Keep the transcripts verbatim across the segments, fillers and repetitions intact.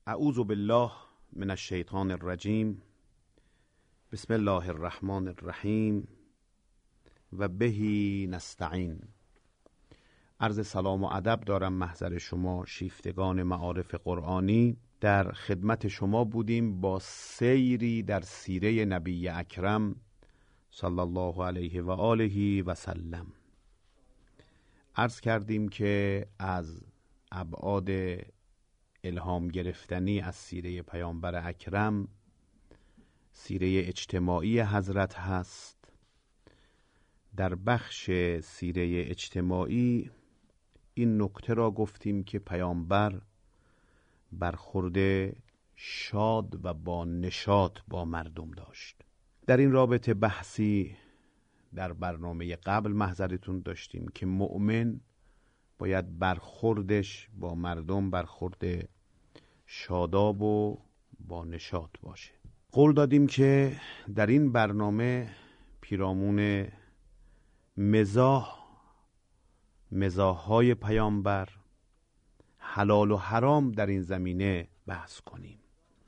اعوذ بالله من الشیطان الرجیم. بسم الله الرحمن الرحیم و بهی نستعین. عرض سلام و ادب دارم محضر شما شیفتگان معارف قرآنی. در خدمت شما بودیم با سیری در سیره نبی اکرم صلی الله علیه و آله و سلم. عرض کردیم که از ابعاد الهام گرفتنی از سیره پیامبر اکرم سیره اجتماعی حضرت هست. در بخش سیره اجتماعی این نکته را گفتیم که پیامبر برخورد شاد و با نشاط با مردم داشت. در این رابطه بحثی در برنامه قبل محضرتون داشتیم که مؤمن باید برخوردش با مردم برخورد شاداب و با نشاط باشه. قول دادیم که در این برنامه پیرامون مزاح مزاح‌های پیامبر، حلال و حرام در این زمینه بحث کنیم.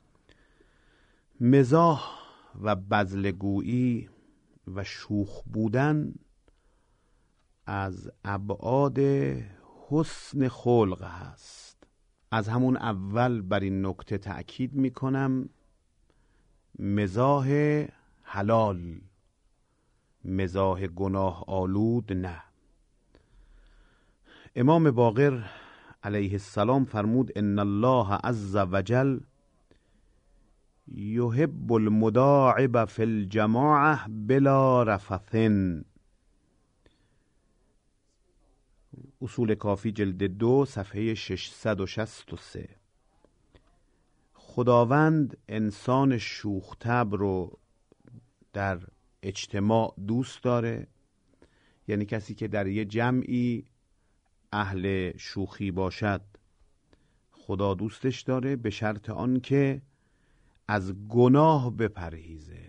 مزاح و بذل‌گویی و شوخ بودن از ابعاد حسن خلق هست. از همون اول بر این نکته تأکید می کنم، مزاح حلال، مزاح گناه آلود نه. امام باقر علیه السلام فرمود ان الله عز وجل یحب المداعب فی الجماعه بلا رفث. اصول کافی جلد دو صفحه ششصد و شصت و سه. خداوند انسان شوخ طبع رو در اجتماع دوست داره، یعنی کسی که در یه جمعی اهل شوخی باشد خدا دوستش داره، به شرط آن که از گناه بپرهیزه،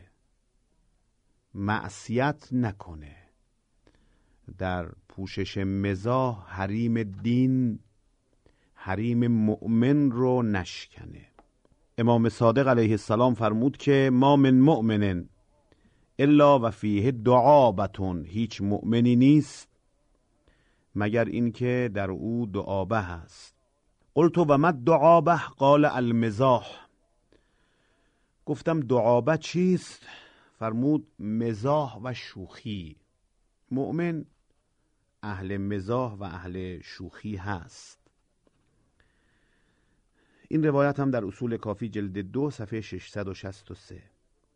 معصیت نکنه، در پوشش مزاح حریم دین، حریم مؤمن رو نشکنه. امام صادق علیه السلام فرمود که ما من مؤمن الا و فیه دعابتون، هیچ مؤمنی نیست مگر اینکه در او دعابه هست. قلت و ما دعابه؟ قال المزاح. گفتم دعابه چیست؟ فرمود مزاح و شوخی. مؤمن اهل مزاح و اهل شوخی هست. این روایت هم در اصول کافی جلد دو صفحه ششصد و شصت و سه.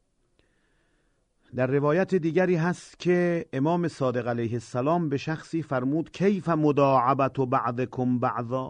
در روایت دیگری هست که امام صادق علیه السلام به شخصی فرمود کیف مداعبت بعضکم بعضا؟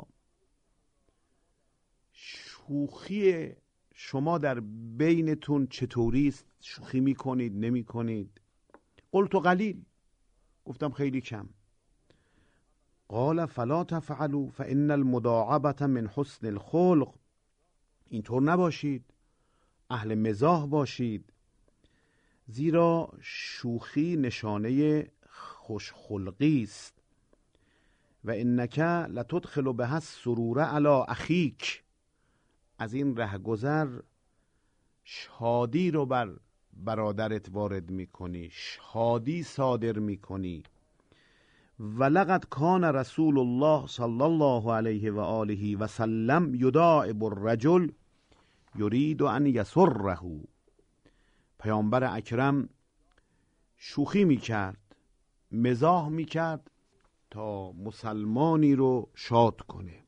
شوخی شما در بینتون چطوری است؟ شوخی میکنید نمی کنید؟ قلت قلیل. گفتم خیلی کم. قال فلا تفعلوا فان المداعبة من حسن الخلق. اینطور نباشید، اهل مزاح باشید، زیرا شوخی نشانه خوشخلقی است. و انک لتدخل بها السرور علی اخیک. از این رهگذر شادی رو بر برادرت وارد میکنی، شادی صادر میکنی. ولقد کان رسول الله صلی الله علیه و آله و سلم یداعب الرجل یرید ان یسره. پیامبر اکرم شوخی میکرد، مزاح میکرد تا مسلمانی رو شاد کنه.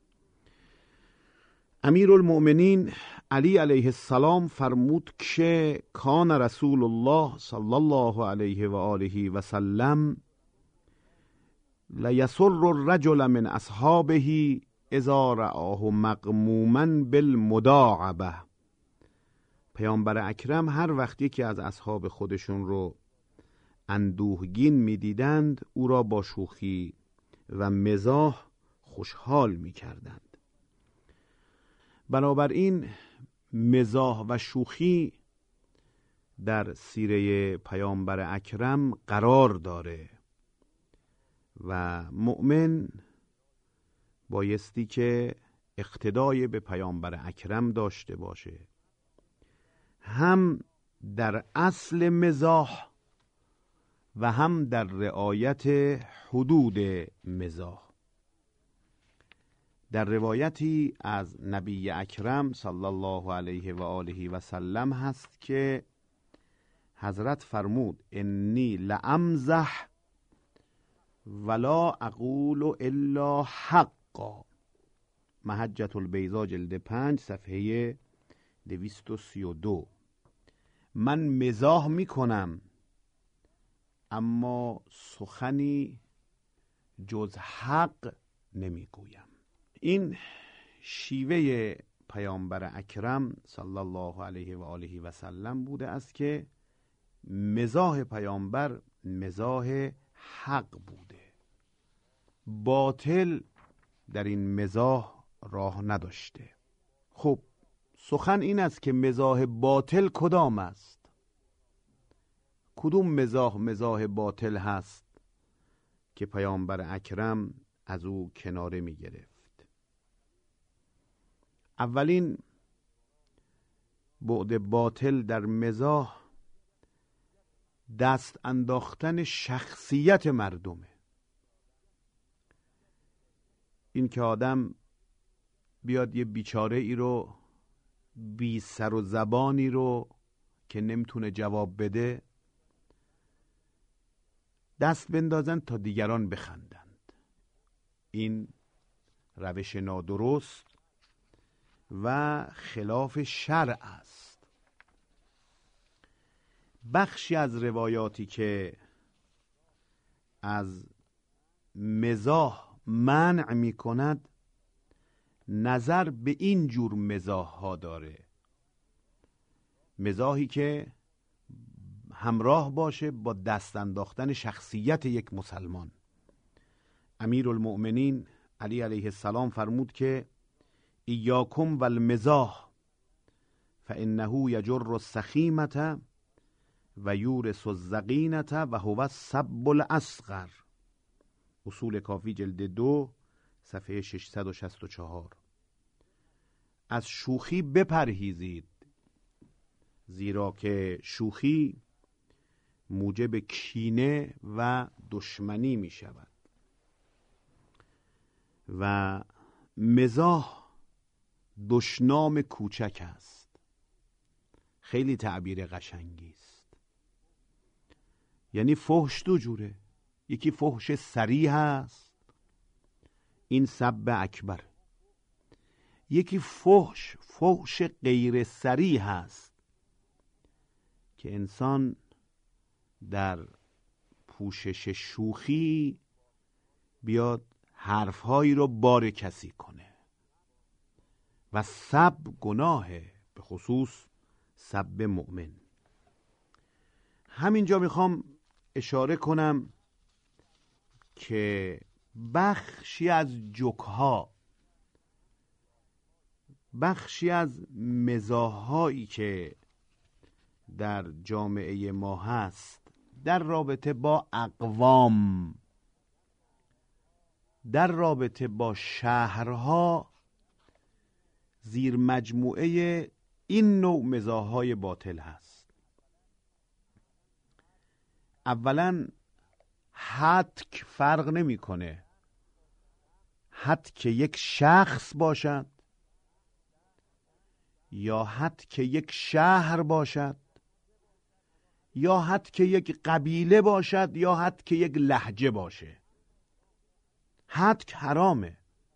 امیرالمؤمنین علی علیه السلام فرمود که کان رسول الله صلی الله علیه و آله و سلم لیسر الرجل من اصحابه اذا رآه مغموما بالمداعبه. پیامبر اکرم هر وقتی که از اصحاب خودشون رو اندوهگین می‌دیدند او را با شوخی و مزاح خوشحال می‌کردند. بنابراین مزاح و شوخی در سیره پیامبر اکرم قرار داره و مؤمن بایستی که اقتدای به پیامبر اکرم داشته باشه، هم در اصل مزاح و هم در رعایت حدود مزاح. در روایتی از نبی اکرم صلی الله علیه و آله و سلم هست که حضرت فرمود انی لامزح ولا اقول الا حقا. محجة البیضاء جلد پنج صفحه دویست و سی و دو. من مزاح میکنم اما سخنی جز حق نمیگویم. این شیوه پیامبر اکرم صلی الله علیه و آله و سلم بوده است که مزاح پیامبر مزاح حق بوده، باطل در این مزاح راه نداشته. خب سخن این است که مزاح باطل کدام است؟ کدوم مزاح مزاح باطل هست که پیامبر اکرم از او کناره می گرفت؟ اولین بعد باطل در مزاح دست انداختن شخصیت مردمه. این که آدم بیاد یه بیچاره ای رو، بی سر و زبانی رو که نمیتونه جواب بده دست بندازن تا دیگران بخندند. این روش نادرست و خلاف شرع است. بخشی از روایاتی که از مزاح منع می کند نظر به این جور مزاح ها داره، مزاحی که همراه باشه با دست انداختن شخصیت یک مسلمان. امیرالمؤمنین علی علیه السلام فرمود که ایاکم والمزاح فانه یجر السخیمة و یورث الضغینة و هو السب الاصغر. اصول کافی جلد دو صفحه ششصد و شصت و چهار. از شوخی بپرهیزید، زیرا که شوخی موجب کینه و دشمنی می شود و مزاح دشنام کوچک است. خیلی تعبیر قشنگی است. یعنی فحش دو جوره، یکی فحش صریح است، این سب اکبر. یکی فحش فحش غیر صریح است که انسان در پوشش شوخی بیاد حرفهایی رو بار کسی کنه و سب گناهه، به خصوص سب مؤمن. همینجا میخوام اشاره کنم که بخشی از جوکها، بخشی از مزاح‌هایی که در جامعه ما هست در رابطه با اقوام، در رابطه با شهرها، زیر مجموعه این نوع مزاح‌های باطل هست. اولا هتک فرق نمی‌کنه، هتک یک شخص باشد یا هتک یک شهر باشد یا هتک یک قبیله باشد یا هتک یک لهجه باشه. هتک حرامه.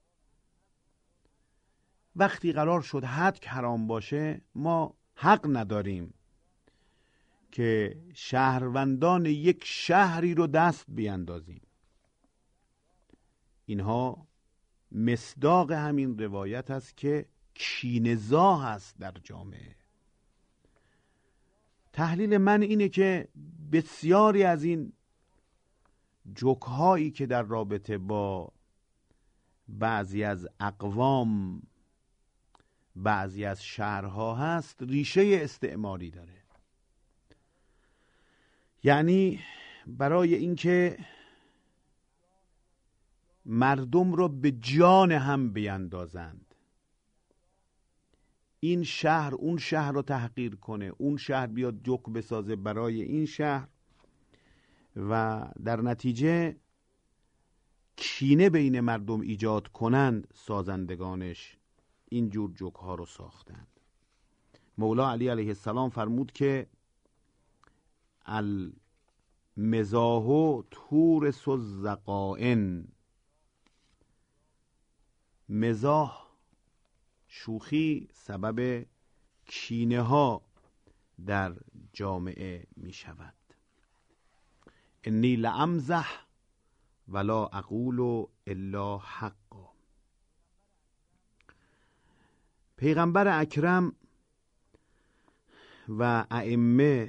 وقتی قرار شد هتک حرام باشه، ما حق نداریم که شهروندان یک شهری رو دست بیندازیم. اینها مصداق همین روایت است که کینه‌زا هست در جامعه. تحلیل من اینه که بسیاری از این جوک‌هایی که در رابطه با بعضی از اقوام، بعضی از شهرها هست، ریشه استعماری داره. یعنی برای اینکه مردم رو به جان هم بیندازند، این شهر اون شهر رو تحقیر کنه، اون شهر بیاد جوک بسازه برای این شهر و در نتیجه کینه بین مردم ایجاد کنند. سازندگانش این جور جوک ها رو ساختند. مولا علی علیه السلام فرمود که المزاح تورث الذقائن، مزاح شوخی سبب کینه ها در جامعه می شود. انی لامزح ولا اقول الا حقا. پیغمبر اکرم و ائمه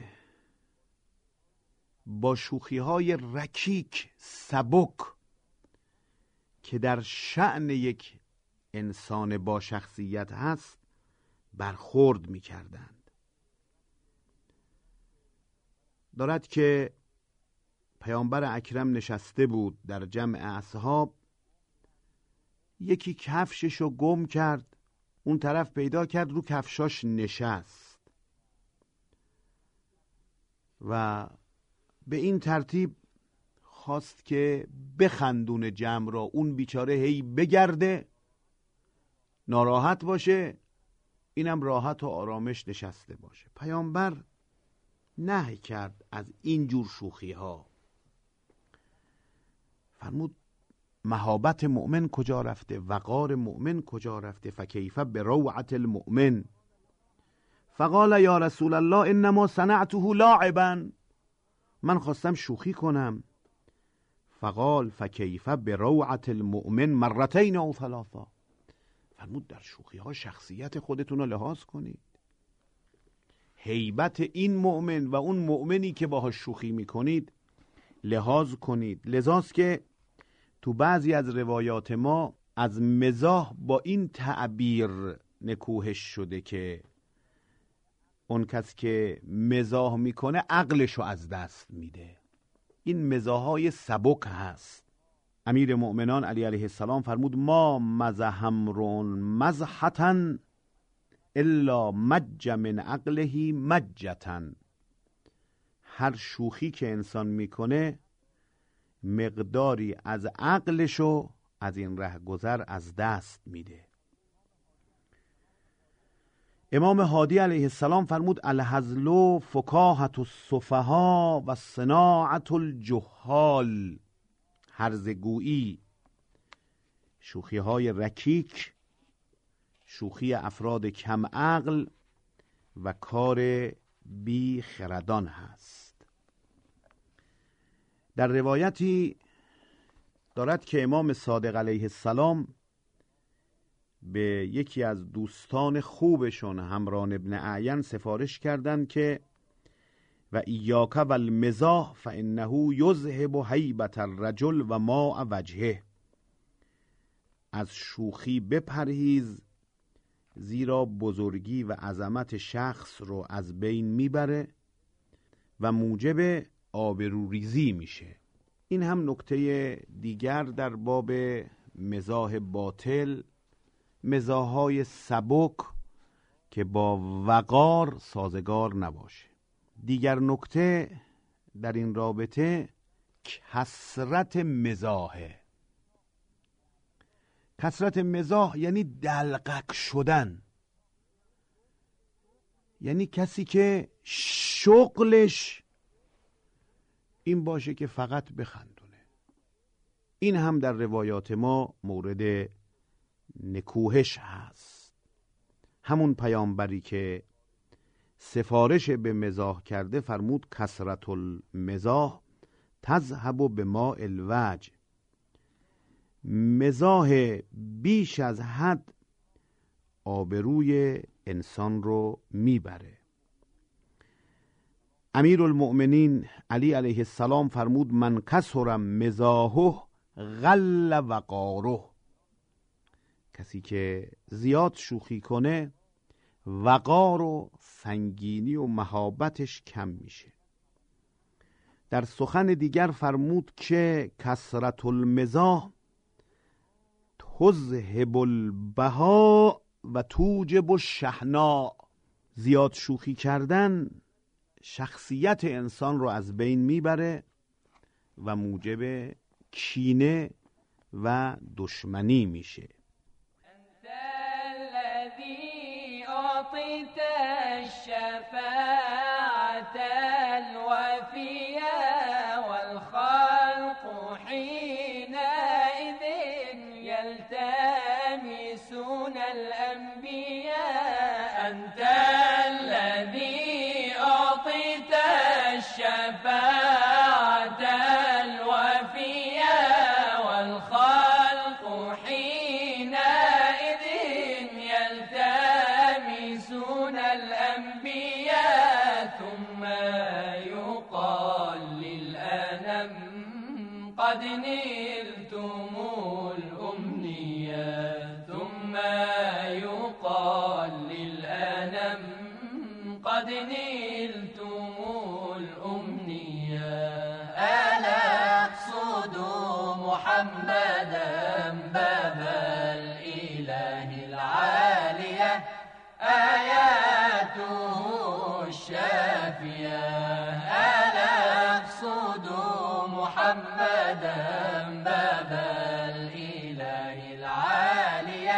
با شوخی های رکیک سبک که در شأن یک انسان با شخصیت هست برخورد می کردند. دارد که پیامبر اکرم نشسته بود در جمع اصحاب، یکی کفششو گم کرد، اون طرف پیدا کرد، رو کفشاش نشست و به این ترتیب خواست که بخندون جمع را، اون بیچاره هی بگرده ناراحت باشه، اینم راحت و آرامش نشسته باشه. پیامبر نهی کرد از این جور شوخی ها. فرمود مهابت مؤمن کجا رفته، وقار مؤمن کجا رفته، فکیف بروعت المؤمن. فقال یا رسول الله انما صنعته لاعبا، من خواستم شوخی کنم. فقال فکیف بروعت المؤمن مرتين او ثلاثا. فرمود در شوخی ها شخصیت خودتون رو لحاظ کنید، هیبت این مؤمن و اون مؤمنی که باهاش شوخی میکنید لحاظ کنید. لذاست که تو بعضی از روایات ما از مزاح با این تعبیر نکوهش شده که اون کس که مزاح میکنه عقلشو از دست میده. این مزاحای سبک هست. امیر مؤمنان علی علیه السلام فرمود ما مزح امرؤ مزحة الا مج من عقله مجة. هر شوخی که انسان میکنه مقداری از عقلشو از این رهگذر از دست میده. امام هادی علیه السلام فرمود الهزل فکاهة السفهاء و صناعة الجهال. هرزگویی، شوخی های رکیک، شوخی افراد کم عقل و کار بی خردان هست. در روایتی دارد که امام صادق علیه السلام به یکی از دوستان خوبشون همران ابن اعین سفارش کردند که و ایاک و المزاح فانه یذهب هیبت الرجل و ماء وجهه. از شوخی بپرهیز زیرا بزرگی و عظمت شخص رو از بین میبره و موجب آبروریزی میشه. این هم نکته دیگر در باب مزاح باطل، مزاحهای سبک که با وقار سازگار نباشه. دیگر نکته در این رابطه کثرت مزاحه. کثرت مزاح یعنی دلقک شدن، یعنی کسی که شغلش این باشه که فقط بخندونه. این هم در روایات ما مورد نکوهش هست. همون پیامبری که سفارش به مزاح کرده فرمود کثرت المزاح تذهب بماء الوجه. مزاح بیش از حد آبروی انسان رو میبره. امیر المؤمنین علی علیه السلام فرمود من کثر مزاحه غل وقاره. کسی که زیاد شوخی کنه وقار و سنگینی و مهابتش کم میشه. در سخن دیگر فرمود که کثرت المزاح تذهب البهاء و توجب الشحناء. زیاد شوخی کردن شخصیت انسان رو از بین میبره و موجب کینه و دشمنی میشه. انت الذی اعطیت الشفاعة الوفیة والخلق حینئذ یلتمسون الانبیاء. انت الذی اعطیت الشفاعة الوفیة والخلق حینئذ يلتمسون الأنبياء. ثم يقال للأنم قد نلتم الأمنيات. ثم يقال للأنم قد نلتم الأمنيات. ألا أقصد محمدا باب الإله العالية آياته الشافية. ألا أقصد محمدا باب الإله العالية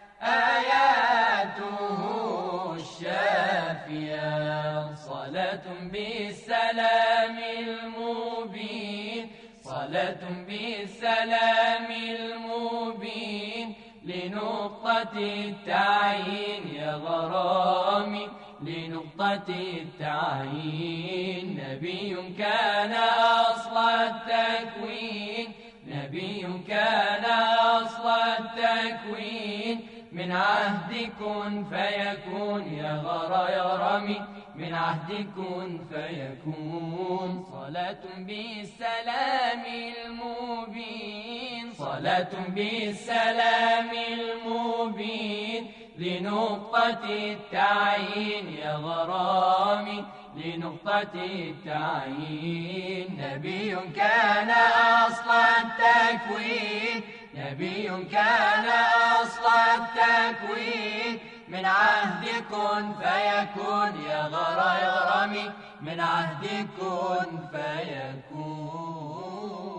آياته الشافية. صلاة بالسلام المبين صلاة بالسلام المبين لنقطة التعيين يا غرامي لنقطة التعيين. نبي كان أصل التكوين نبي كان أصل التكوين من عهد كن فيكون يا غرا يا رمي من عهد كن فيكون. صلاة بالسلام المبين صلاة بالسلام المبين لنقطة التعيين يا غرامي لنقطة التعيين. نبي كان أصل التكوين نبي كان أصل التكوين من عهد كن فيكون يا غرا يا غرامي من عهد كن فيكون.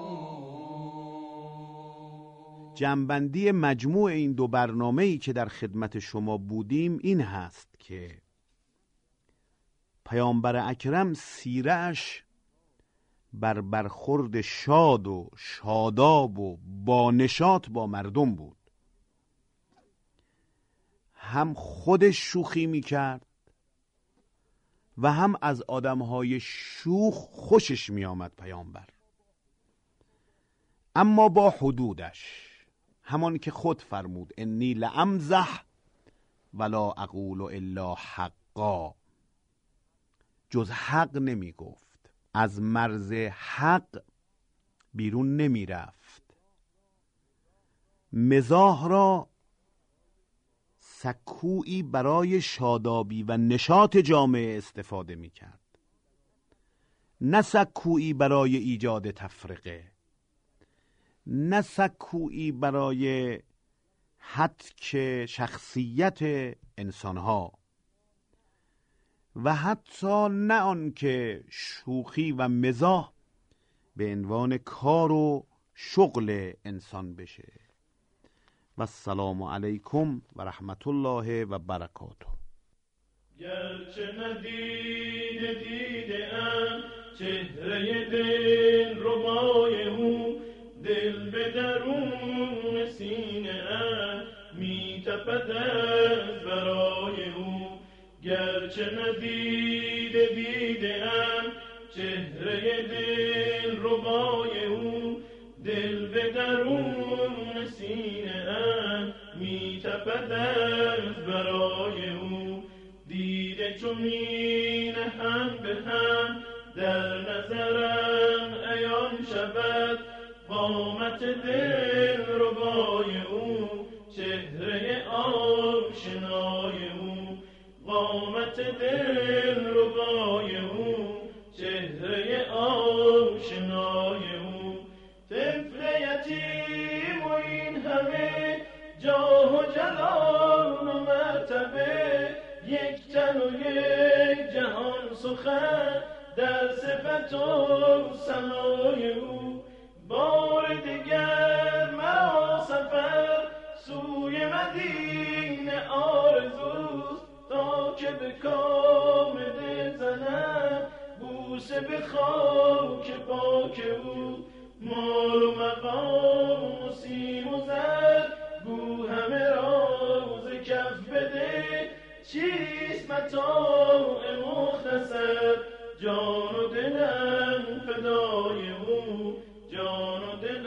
جمع‌بندی مجموع این دو برنامه‌ای که در خدمت شما بودیم این هست که پیامبر اکرم سیره‌اش بر برخورد شاد و شاداب و بانشاط با مردم بود. هم خودش شوخی میکرد و هم از آدمهای شوخ خوشش میآمد پیامبر، اما با حدودش، همان که خود فرمود انی لامزح ولا اقول الا حقا. جز حق نمی گفت، از مرز حق بیرون نمی رفت. مزاح را سکویی برای شادابی و نشاط جامعه استفاده می کرد، نه سکویی برای ایجاد تفرقه، نه سکویی برای هتک شخصیت انسانها، و حتی نه آن که شوخی و مزاح به عنوان کار و شغل انسان بشه. و السلام علیکم و رحمت الله و برکاته. گرچه ندیده دیده ام چهره دل ربای او، دل به درون سینه ام می تپد از برای او. گرچه ندیده دیده ام چهره دل ربای او، دل به درون سینه ام می تپد از برای او. دیده چو می نهم به هم در نظرم عیان شود، قامت دل ربای او، چهره آشنای او. قامت دل ربای او، چهره آشنای او. طفل یتیم و این همه جاه و جلال و سخن در صفت و سمای او. بار دیگر مرا سفر سوی مدینه آرزوست، تا که به کام دل زنم بوسه به خاک پاک او. مال و مقام و سیم و زر گو همه راز کف بده، چیست متاع مختصر جان و دلم فدای او، جان و دلم